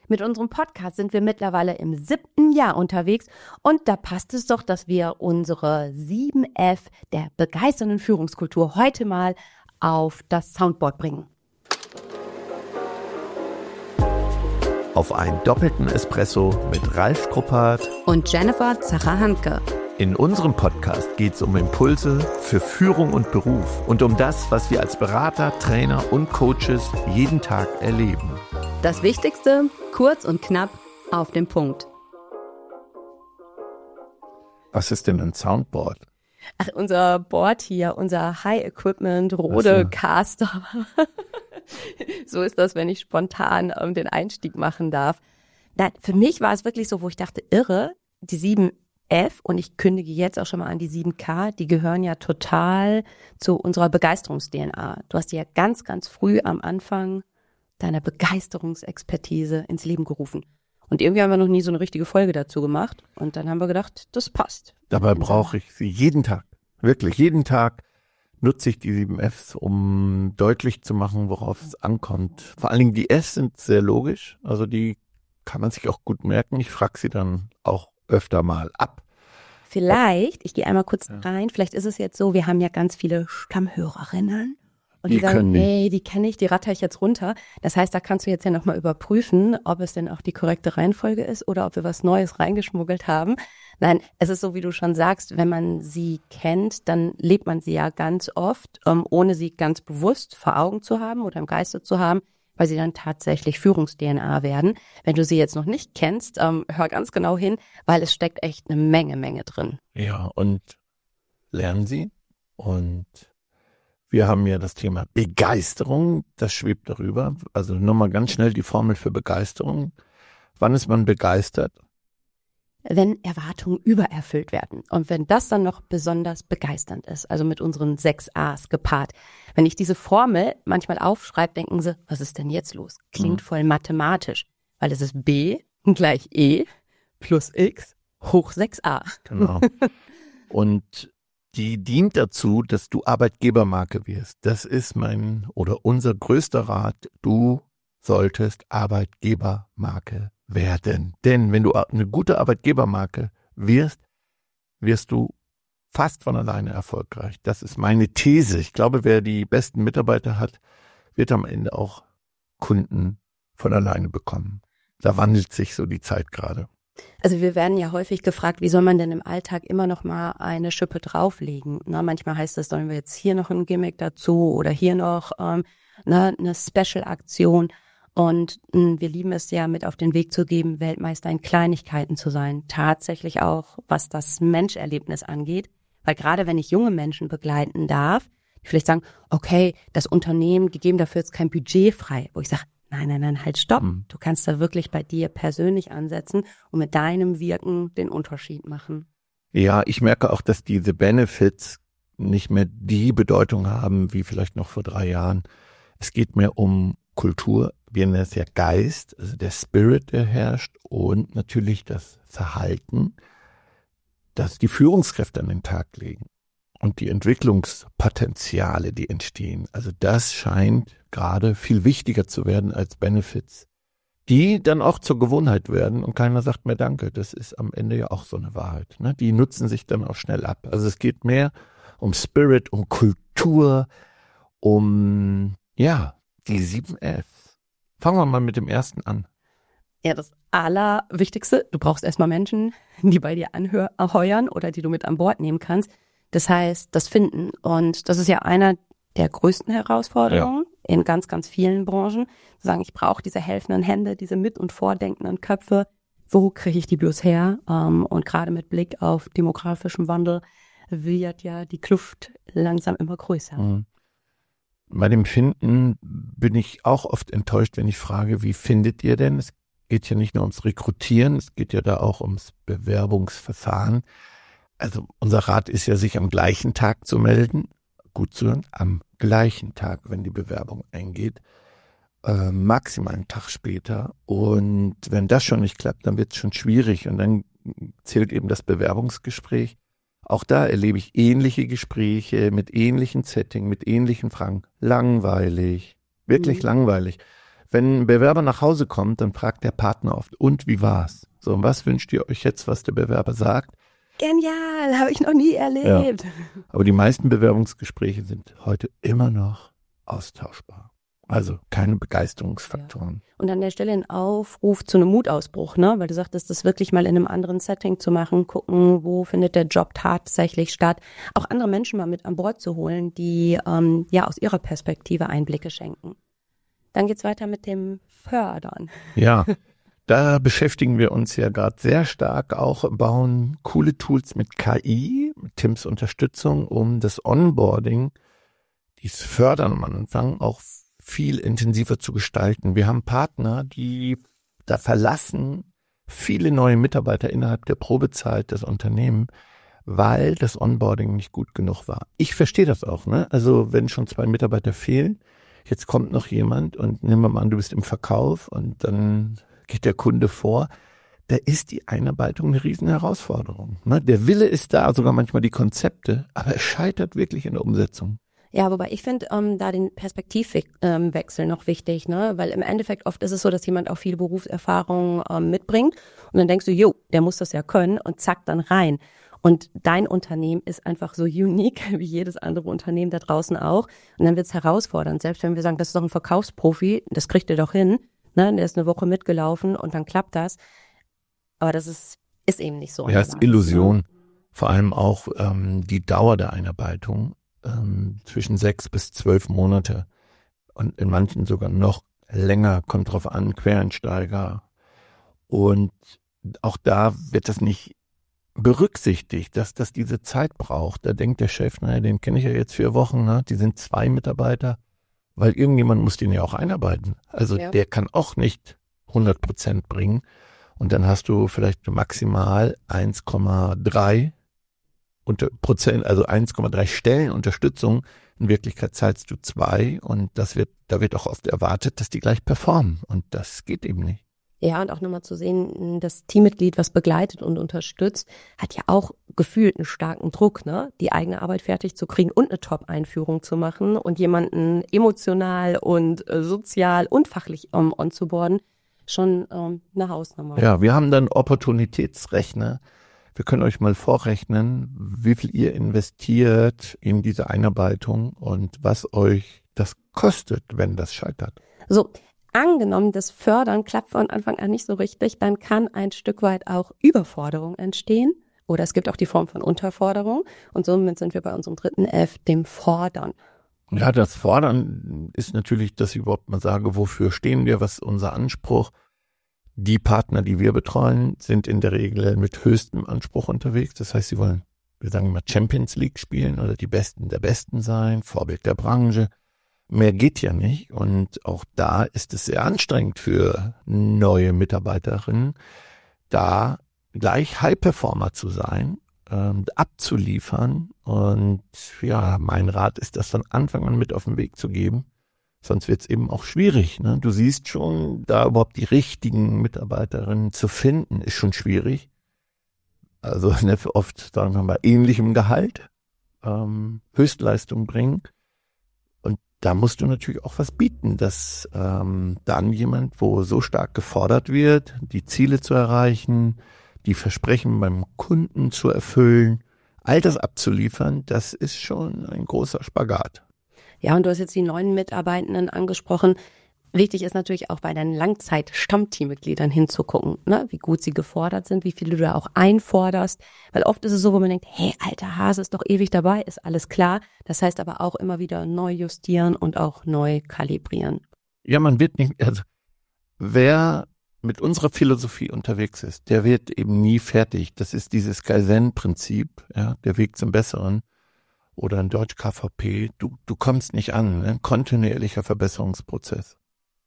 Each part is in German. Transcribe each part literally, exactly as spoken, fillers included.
Mit unserem Podcast sind wir mittlerweile im siebten Jahr unterwegs und da passt es doch, dass wir unsere sieben F der begeisternden Führungskultur heute mal auf das Soundboard bringen. Auf einen doppelten Espresso mit Ralf Kruppert und Jennifer Zacher-Handke. In unserem Podcast geht es um Impulse für Führung und Beruf und um das, was wir als Berater, Trainer und Coaches jeden Tag erleben. Das Wichtigste, kurz und knapp, auf den Punkt. Was ist denn ein Soundboard? Ach, unser Board hier, unser High-Equipment, Rodecaster. So ist das, wenn ich spontan ähm, den Einstieg machen darf. Na, für mich war es wirklich so, wo ich dachte, irre, die sieben F und ich kündige jetzt auch schon mal an die sieben K, die gehören ja total zu unserer Begeisterungs-D N A. Du hast die ja ganz, ganz früh am Anfang deiner Begeisterungsexpertise ins Leben gerufen. Und irgendwie haben wir noch nie so eine richtige Folge dazu gemacht. Und dann haben wir gedacht, das passt. Dabei brauche ich sie jeden Tag. Wirklich, jeden Tag nutze ich die sieben Fs, um deutlich zu machen, worauf es ankommt. Vor allen Dingen die S sind sehr logisch. Also die kann man sich auch gut merken. Ich frage sie dann auch öfter mal ab. Vielleicht, ich gehe einmal kurz ja. rein, vielleicht ist es jetzt so, wir haben ja ganz viele Stammhörerinnen. Und die, die sagen, hey, die kenne ich, die ratter ich jetzt runter. Das heißt, da kannst du jetzt ja nochmal überprüfen, ob es denn auch die korrekte Reihenfolge ist oder ob wir was Neues reingeschmuggelt haben. Nein, es ist so, wie du schon sagst, wenn man sie kennt, dann lebt man sie ja ganz oft, um, ohne sie ganz bewusst vor Augen zu haben oder im Geiste zu haben, weil sie dann tatsächlich Führungs-D N A werden. Wenn du sie jetzt noch nicht kennst, ähm, hör ganz genau hin, weil es steckt echt eine Menge, Menge drin. Ja, und lernen sie. Und wir haben ja das Thema Begeisterung, das schwebt darüber. Also nochmal ganz schnell die Formel für Begeisterung. Wann ist man begeistert? Wenn Erwartungen übererfüllt werden und wenn das dann noch besonders begeisternd ist, also mit unseren sechs A's gepaart. Wenn ich diese Formel manchmal aufschreibe, denken sie, was ist denn jetzt los? Klingt voll mathematisch, weil es ist B gleich E plus X hoch sechs A. Genau. Und die dient dazu, dass du Arbeitgebermarke wirst. Das ist mein oder unser größter Rat. Du solltest Arbeitgebermarke werden. Denn wenn du eine gute Arbeitgebermarke wirst, wirst du fast von alleine erfolgreich. Das ist meine These. Ich glaube, wer die besten Mitarbeiter hat, wird am Ende auch Kunden von alleine bekommen. Da wandelt sich so die Zeit gerade. Also wir werden ja häufig gefragt, wie soll man denn im Alltag immer noch mal eine Schippe drauflegen? Na, manchmal heißt es, sollen wir jetzt hier noch ein Gimmick dazu oder hier noch ähm, na, eine Special-Aktion. Und mh, wir lieben es ja, mit auf den Weg zu geben, Weltmeister in Kleinigkeiten zu sein. Tatsächlich auch, was das Menscherlebnis angeht. Weil gerade wenn ich junge Menschen begleiten darf, die vielleicht sagen, okay, das Unternehmen, die geben dafür jetzt kein Budget frei. Wo ich sage, nein, nein, nein, halt, stopp. Mhm. Du kannst da wirklich bei dir persönlich ansetzen und mit deinem Wirken den Unterschied machen. Ja, ich merke auch, dass diese Benefits nicht mehr die Bedeutung haben, wie vielleicht noch vor drei Jahren. Es geht mehr um Kultur. Wir nennen es ja Geist, also der Spirit, der herrscht und natürlich das Verhalten, das die Führungskräfte an den Tag legen und die Entwicklungspotenziale, die entstehen. Also das scheint gerade viel wichtiger zu werden als Benefits, die dann auch zur Gewohnheit werden und keiner sagt mehr Danke. Das ist am Ende ja auch so eine Wahrheit, ne? Die nutzen sich dann auch schnell ab. Also es geht mehr um Spirit, um Kultur, um, ja, die sieben F. Fangen wir mal mit dem ersten an. Ja, das Allerwichtigste, du brauchst erstmal Menschen, die bei dir anheuern oder die du mit an Bord nehmen kannst. Das heißt, das Finden. Und das ist ja einer der größten Herausforderungen ja. in ganz, ganz vielen Branchen. Zu sagen, ich brauche diese helfenden Hände, diese mit- und vordenkenden Köpfe. Wo kriege ich die bloß her? Und gerade mit Blick auf demografischem Wandel wird ja die Kluft langsam immer größer. Mhm. Bei dem Finden bin ich auch oft enttäuscht, wenn ich frage, wie findet ihr denn? Es geht ja nicht nur ums Rekrutieren, es geht ja da auch ums Bewerbungsverfahren. Also unser Rat ist ja, sich am gleichen Tag zu melden. Gut zu hören, am gleichen Tag, wenn die Bewerbung eingeht. Äh, maximal einen Tag später. Und wenn das schon nicht klappt, dann wird es schon schwierig. Und dann zählt eben das Bewerbungsgespräch. Auch da erlebe ich ähnliche Gespräche mit ähnlichen Setting, mit ähnlichen Fragen. Langweilig, wirklich mhm. langweilig. wenn ein Bewerber nach Hause kommt, dann fragt der Partner oft, und wie war's? So, und was wünscht ihr euch jetzt, was der Bewerber sagt? Genial, habe ich noch nie erlebt. Ja. Aber die meisten Bewerbungsgespräche sind heute immer noch austauschbar. Also keine Begeisterungsfaktoren. Ja. Und an der Stelle ein Aufruf zu einem Mutausbruch, ne? Weil du sagtest, das wirklich mal in einem anderen Setting zu machen, gucken, wo findet der Job tatsächlich statt, auch andere Menschen mal mit an Bord zu holen, die ähm, ja aus ihrer Perspektive Einblicke schenken. Dann geht's weiter mit dem Fördern. Ja, da beschäftigen wir uns ja gerade sehr stark, auch bauen coole Tools mit K I, mit Tims Unterstützung, um das Onboarding, dieses Fördern am Anfang auch viel intensiver zu gestalten. Wir haben Partner, die da verlassen viele neue Mitarbeiter innerhalb der Probezeit das Unternehmen, weil das Onboarding nicht gut genug war. Ich verstehe das auch, ne? Also wenn schon zwei Mitarbeiter fehlen, jetzt kommt noch jemand und nehmen wir mal an, du bist im Verkauf und dann geht der Kunde vor, da ist die Einarbeitung eine riesen Herausforderung. Ne? Der Wille ist da, sogar manchmal die Konzepte, aber es scheitert wirklich in der Umsetzung. Ja, wobei ich finde ähm, da den Perspektivwechsel ähm, noch wichtig, ne? Weil im Endeffekt oft ist es so, dass jemand auch viel Berufserfahrung ähm, mitbringt und dann denkst du, jo, der muss das ja können und zack, dann rein. Und dein Unternehmen ist einfach so unique wie jedes andere Unternehmen da draußen auch. Und dann wird's herausfordernd. Selbst wenn wir sagen, das ist doch ein Verkaufsprofi, das kriegt ihr doch hin, ne? Der ist eine Woche mitgelaufen und dann klappt das. Aber das ist, ist eben nicht so. Ja, ist Illusion. Vor allem auch ähm, die Dauer der Einarbeitung. Zwischen sechs bis zwölf Monate und in manchen sogar noch länger, kommt drauf an, Quereinsteiger. Und auch da wird das nicht berücksichtigt, dass das diese Zeit braucht. Da denkt der Chef, naja, den kenne ich ja jetzt vier Wochen, ne? Die sind zwei Mitarbeiter, weil irgendjemand muss den ja auch einarbeiten. Also ja. Der kann auch nicht hundert Prozent bringen. Und dann hast du vielleicht maximal eins Komma drei Unter Prozent, also eins Komma drei Stellen Unterstützung. In Wirklichkeit zahlst du zwei und das wird, da wird auch oft erwartet, dass die gleich performen und das geht eben nicht. Ja, und auch nochmal zu sehen, das Teammitglied, was begleitet und unterstützt, hat ja auch gefühlt einen starken Druck, ne, die eigene Arbeit fertig zu kriegen und eine Top-Einführung zu machen und jemanden emotional und äh, sozial und fachlich um, onzuboarden, schon ähm, eine Hausnummer. Ja, wir haben dann Opportunitätsrechner. Wir können euch mal vorrechnen, wie viel ihr investiert in diese Einarbeitung und was euch das kostet, wenn das scheitert. So, angenommen, das Fördern klappt von Anfang an nicht so richtig, dann kann ein Stück weit auch Überforderung entstehen. Oder es gibt auch die Form von Unterforderung. Und somit sind wir bei unserem dritten F, dem Fordern. Ja, das Fordern ist natürlich, dass ich überhaupt mal sage, wofür stehen wir, was ist unser Anspruch. Die Partner, die wir betreuen, sind in der Regel mit höchstem Anspruch unterwegs. Das heißt, sie wollen, wir sagen mal, Champions League spielen oder die Besten der Besten sein, Vorbild der Branche. Mehr geht ja nicht. Und auch da ist es sehr anstrengend für neue Mitarbeiterinnen, da gleich High-Performer zu sein, ähm, abzuliefern. Und ja, mein Rat ist, das von Anfang an mit auf den Weg zu geben. Sonst wird es eben auch schwierig. Ne? Du siehst schon, da überhaupt die richtigen Mitarbeiterinnen zu finden, ist schon schwierig. Also ne, oft, sagen wir mal, ähnlichem Gehalt, ähm, Höchstleistung bringen. Und da musst du natürlich auch was bieten, dass ähm, dann jemand, wo so stark gefordert wird, die Ziele zu erreichen, die Versprechen beim Kunden zu erfüllen, all das abzuliefern, das ist schon ein großer Spagat. Ja, und du hast jetzt die neuen Mitarbeitenden angesprochen. Wichtig ist natürlich auch bei deinen Langzeit-Stammteammitgliedern hinzugucken, ne? Wie gut sie gefordert sind, wie viele du da auch einforderst. Weil oft ist es so, wo man denkt, hey, alter Hase ist doch ewig dabei, ist alles klar. Das heißt aber auch immer wieder neu justieren und auch neu kalibrieren. Ja, man wird nicht, also wer mit unserer Philosophie unterwegs ist, der wird eben nie fertig. Das ist dieses Kaizen-Prinzip, ja, der Weg zum Besseren. Oder in Deutsch K V P, du, du kommst nicht an, ne? Kontinuierlicher Verbesserungsprozess.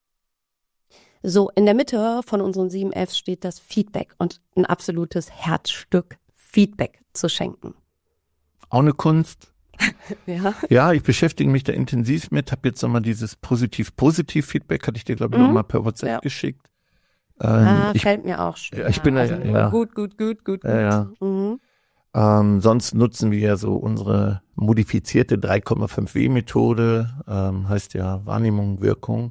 So, in der Mitte von unseren sieben Fs steht das Feedback und ein absolutes Herzstück, Feedback zu schenken. Auch eine Kunst. Ja. Ja, ich beschäftige mich da intensiv mit, habe jetzt nochmal dieses Positiv-Positiv-Feedback, hatte ich dir, glaube ich, mhm. nochmal per WhatsApp ja. geschickt. Ähm, ah, ich, fällt mir auch schwer. Ja, ich bin da, also, ja. Gut, gut, gut, gut, gut. Ja, ja. Mhm. Ähm, sonst nutzen wir ja so unsere modifizierte drei Komma fünf W Methode, ähm, heißt ja Wahrnehmung, Wirkung,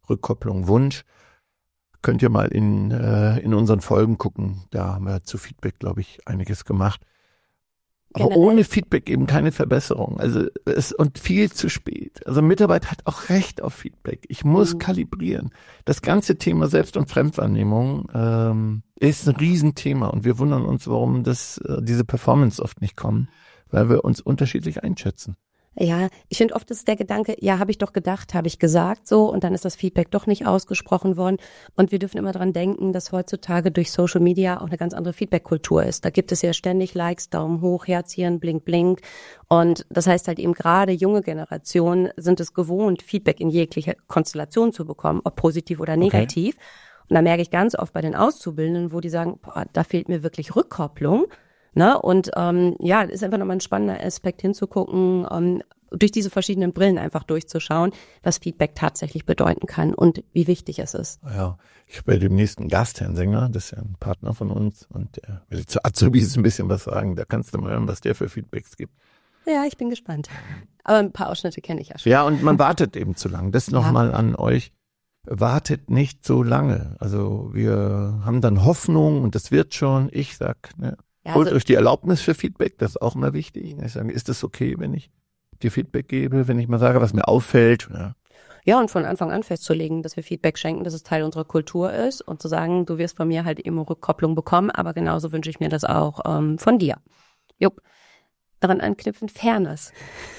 Rückkopplung, Wunsch. Könnt ihr mal in, äh, in unseren Folgen gucken. Da haben wir zu Feedback, glaube ich, einiges gemacht. Aber Generell. ohne Feedback eben keine Verbesserung. Also es und viel zu spät. Also Mitarbeiter hat auch Recht auf Feedback. Ich muss mhm. kalibrieren. Das ganze Thema Selbst- und Fremdwahrnehmung ähm, ist ein Riesenthema und wir wundern uns, warum das äh, diese Performance oft nicht kommen, weil wir uns unterschiedlich einschätzen. Ja, ich finde oft ist der Gedanke, ja, habe ich doch gedacht, habe ich gesagt so und dann ist das Feedback doch nicht ausgesprochen worden und wir dürfen immer dran denken, dass heutzutage durch Social Media auch eine ganz andere Feedback-Kultur ist. Da gibt es ja ständig Likes, Daumen hoch, Herzchen, blink, blink und das heißt halt eben gerade junge Generationen sind es gewohnt, Feedback in jeglicher Konstellation zu bekommen, ob positiv oder negativ. Okay. Und da merke ich ganz oft bei den Auszubildenden, wo die sagen, boah, da fehlt mir wirklich Rückkopplung. Ne? Und ähm, ja, ist einfach nochmal ein spannender Aspekt hinzugucken, ähm, durch diese verschiedenen Brillen einfach durchzuschauen, was Feedback tatsächlich bedeuten kann und wie wichtig es ist. Ja, ich habe bei dem nächsten Gast, Herrn Sänger, das ist ja ein Partner von uns und der will zu Azubis ein bisschen was sagen, da kannst du mal hören, was der für Feedbacks gibt. Ja, ich bin gespannt. Aber ein paar Ausschnitte kenne ich ja schon. Ja, und man wartet eben zu lang. Das nochmal ja. an euch. Wartet nicht so lange. Also wir haben dann Hoffnung und das wird schon. Ich sag, ne, ja, also holt euch die Erlaubnis für Feedback, das ist auch immer wichtig. Ich sage, ist das okay, wenn ich dir Feedback gebe, wenn ich mal sage, was mir auffällt? Ja. Ja, und von Anfang an festzulegen, dass wir Feedback schenken, dass es Teil unserer Kultur ist und zu sagen, du wirst von mir halt eben Rückkopplung bekommen, aber genauso wünsche ich mir das auch ähm, von dir. Jupp. Daran anknüpfen, Fairness.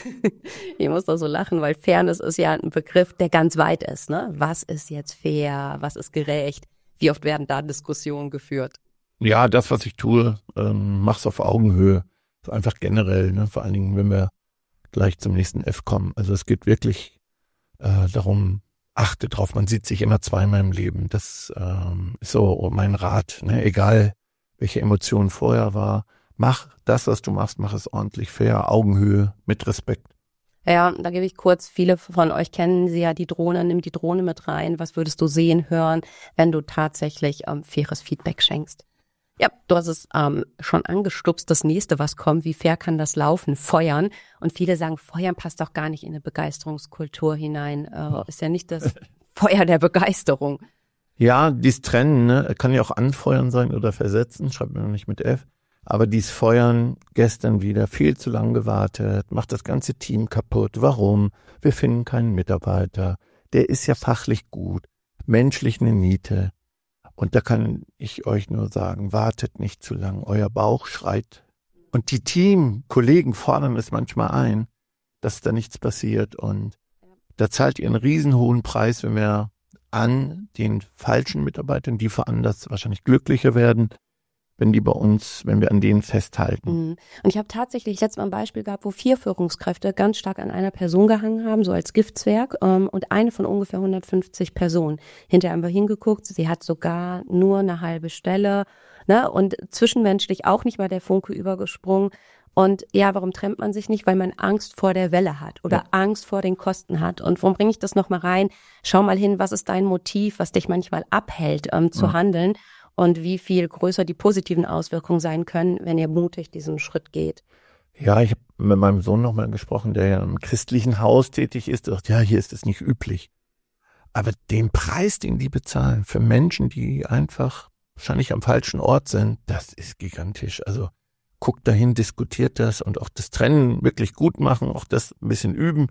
Ich muss da so lachen, weil Fairness ist ja ein Begriff, der ganz weit ist. Ne? Was ist jetzt fair? Was ist gerecht? Wie oft werden da Diskussionen geführt? Ja, das, was ich tue, ähm, mach's auf Augenhöhe. So einfach generell, ne? Vor allen Dingen, wenn wir gleich zum nächsten F kommen. Also es geht wirklich äh, darum, achte drauf, man sieht sich immer zweimal im Leben. Das ähm, ist so mein Rat. Ne? Egal, welche Emotion vorher war, mach das, was du machst, mach es ordentlich, fair, Augenhöhe, mit Respekt. Ja, da gebe ich kurz, viele von euch kennen sie ja, die Drohne, nimm die Drohne mit rein. Was würdest du sehen, hören, wenn du tatsächlich ähm, faires Feedback schenkst? Ja, du hast es ähm, schon angestupst, das nächste, was kommt, wie fair kann das laufen? Feuern. Und viele sagen, Feuern passt doch gar nicht in eine Begeisterungskultur hinein. Äh, ist ja nicht das Feuer der Begeisterung. Ja, dies Trennen, ne, kann ja auch anfeuern sein oder versetzen, schreibt mir noch nicht mit F. Aber dies Feuern, gestern wieder viel zu lang gewartet, macht das ganze Team kaputt. Warum? Wir finden keinen Mitarbeiter. Der ist ja fachlich gut, menschlich eine Niete. Und da kann ich euch nur sagen, wartet nicht zu lang, euer Bauch schreit. Und die Teamkollegen fordern es manchmal ein, dass da nichts passiert. Und da zahlt ihr einen riesenhohen Preis, wenn wir an den falschen Mitarbeitern, die woanders wahrscheinlich glücklicher werden, wenn die bei uns, wenn wir an denen festhalten. Und ich habe tatsächlich letztes Mal ein Beispiel gehabt, wo vier Führungskräfte ganz stark an einer Person gehangen haben, so als Giftzwerg, ähm, und eine von ungefähr hundertfünfzig Personen. Hinterher haben wir hingeguckt, sie hat sogar nur eine halbe Stelle, ne, und zwischenmenschlich auch nicht mal der Funke übergesprungen. Und ja, warum trennt man sich nicht? Weil man Angst vor der Welle hat oder ja. Angst vor den Kosten hat. Und warum bringe ich das nochmal rein? Schau mal hin, was ist dein Motiv, was dich manchmal abhält, ähm, zu ja. handeln? Und wie viel größer die positiven Auswirkungen sein können, wenn ihr mutig diesen Schritt geht. Ja, ich habe mit meinem Sohn nochmal gesprochen, der ja im christlichen Haus tätig ist. Der sagt, ja, hier ist es nicht üblich. Aber den Preis, den die bezahlen für Menschen, die einfach wahrscheinlich am falschen Ort sind, das ist gigantisch. Also guckt dahin, diskutiert das und auch das Trennen wirklich gut machen, auch das ein bisschen üben.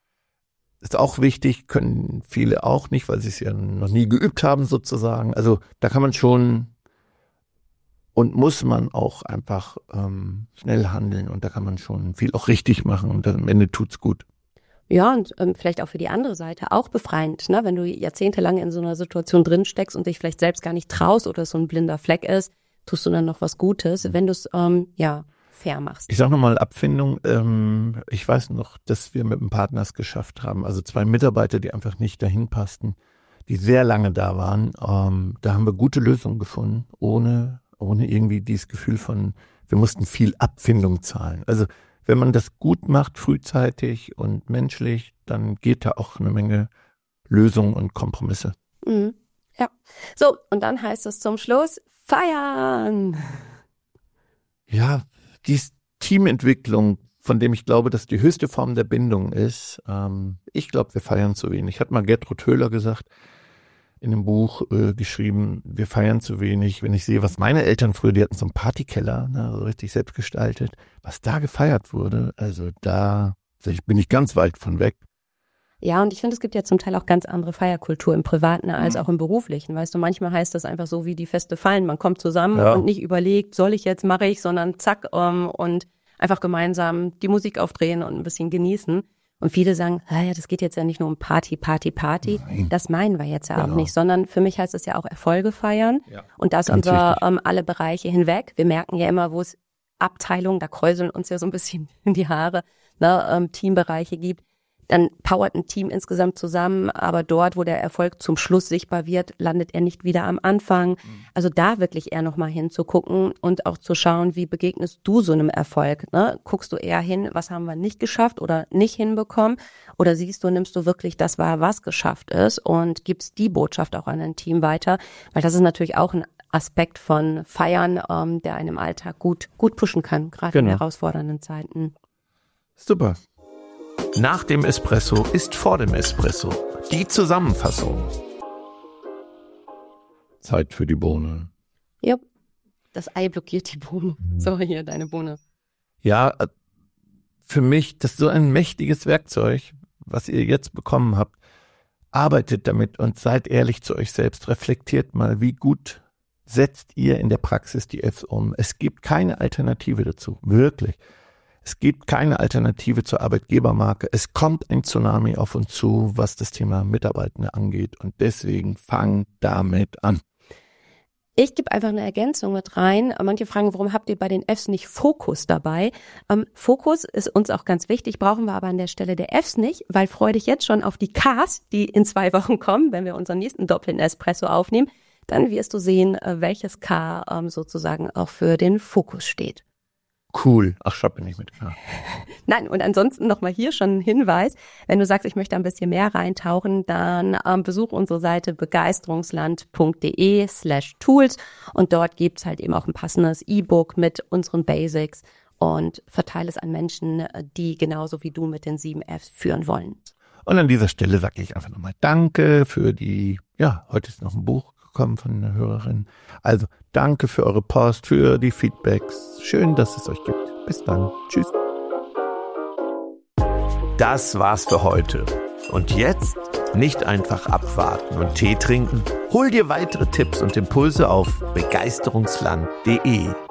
Ist auch wichtig, können viele auch nicht, weil sie es ja noch nie geübt haben sozusagen. Also da kann man schon und muss man auch einfach ähm, schnell handeln und da kann man schon viel auch richtig machen und am Ende tut's gut. Ja, und ähm, vielleicht auch für die andere Seite auch befreiend, ne? Wenn du jahrzehntelang in so einer Situation drin steckst und dich vielleicht selbst gar nicht traust oder so ein blinder Fleck ist, tust du dann noch was Gutes, wenn du es ähm, ja fair machst. Ich sag nochmal Abfindung. Ähm, ich weiß noch, dass wir mit einem Partner es geschafft haben. Also zwei Mitarbeiter, die einfach nicht dahin passten, die sehr lange da waren. Ähm, da haben wir gute Lösungen gefunden, ohne ohne irgendwie dieses Gefühl von, wir mussten viel Abfindung zahlen. Also wenn man das gut macht, frühzeitig und menschlich, dann geht da auch eine Menge Lösungen und Kompromisse. Mhm. Ja. So, und dann heißt es zum Schluss, feiern! Ja, die Teamentwicklung, von dem ich glaube, dass die höchste Form der Bindung ist. Ähm, ich glaube, wir feiern zu wenig. Hat mal Gertrud Höhler gesagt, in dem Buch äh, geschrieben, wir feiern zu wenig. Wenn ich sehe, was meine Eltern früher, die hatten so einen Partykeller, ne, so richtig selbst gestaltet, was da gefeiert wurde, also da bin ich ganz weit von weg. Ja, und ich finde, es gibt ja zum Teil auch ganz andere Feierkultur im Privaten als auch im Beruflichen. Weißt du, manchmal heißt das einfach so, wie die Feste fallen. Man kommt zusammen ja. und nicht überlegt, soll ich jetzt, mache ich, sondern zack um, und einfach gemeinsam die Musik aufdrehen und ein bisschen genießen. Und viele sagen, ah ja, das geht jetzt ja nicht nur um Party, Party, Party. Nein. Das meinen wir jetzt ja genau. auch nicht, sondern für mich heißt es ja auch Erfolge feiern ja. und das ganz über ähm, alle Bereiche hinweg. Wir merken ja immer, wo es Abteilungen, da kräuseln uns ja so ein bisschen in die Haare, ne, ähm, Teambereiche gibt. Dann powert ein Team insgesamt zusammen, aber dort, wo der Erfolg zum Schluss sichtbar wird, landet er nicht wieder am Anfang. Also da wirklich eher nochmal hinzugucken und auch zu schauen, wie begegnest du so einem Erfolg? Ne? Guckst du eher hin, was haben wir nicht geschafft oder nicht hinbekommen? Oder siehst du, nimmst du wirklich das wahr, was geschafft ist und gibst die Botschaft auch an ein Team weiter? Weil das ist natürlich auch ein Aspekt von Feiern, ähm, der einem im Alltag gut, gut pushen kann, gerade genau. in herausfordernden Zeiten. Super. Nach dem Espresso ist vor dem Espresso. Die Zusammenfassung. Zeit für die Bohne. Ja, das Ei blockiert die Bohne. So, hier, deine Bohne. Ja, für mich, das ist so ein mächtiges Werkzeug, was ihr jetzt bekommen habt. Arbeitet damit und seid ehrlich zu euch selbst. Reflektiert mal, wie gut setzt ihr in der Praxis die Fs um. Es gibt keine Alternative dazu, wirklich. Es gibt keine Alternative zur Arbeitgebermarke. Es kommt ein Tsunami auf uns zu, was das Thema Mitarbeitende angeht. Und deswegen fang damit an. Ich gebe einfach eine Ergänzung mit rein. Manche fragen, warum habt ihr bei den Fs nicht Fokus dabei? Ähm, Fokus ist uns auch ganz wichtig, brauchen wir aber an der Stelle der Fs nicht, weil freu dich jetzt schon auf die Ks, die in zwei Wochen kommen, wenn wir unseren nächsten doppelten Espresso aufnehmen. Dann wirst du sehen, welches K ähm, sozusagen auch für den Fokus steht. Cool. Ach, Shop bin ich mit. Ja. Nein, und ansonsten nochmal hier schon ein Hinweis. Wenn du sagst, ich möchte ein bisschen mehr reintauchen, dann ähm, besuch unsere Seite begeisterungsland.de slash tools und dort gibt's halt eben auch ein passendes E-Book mit unseren Basics und verteile es an Menschen, die genauso wie du mit den sieben Fs führen wollen. Und an dieser Stelle sage ich einfach nochmal Danke für die, ja, heute ist noch ein Buch gekommen von einer Hörerin. Also danke für eure Post, für die Feedbacks. Schön, dass es euch gibt. Bis dann. Tschüss. Das war's für heute. Und jetzt nicht einfach abwarten und Tee trinken. Hol dir weitere Tipps und Impulse auf begeisterungsland punkt de.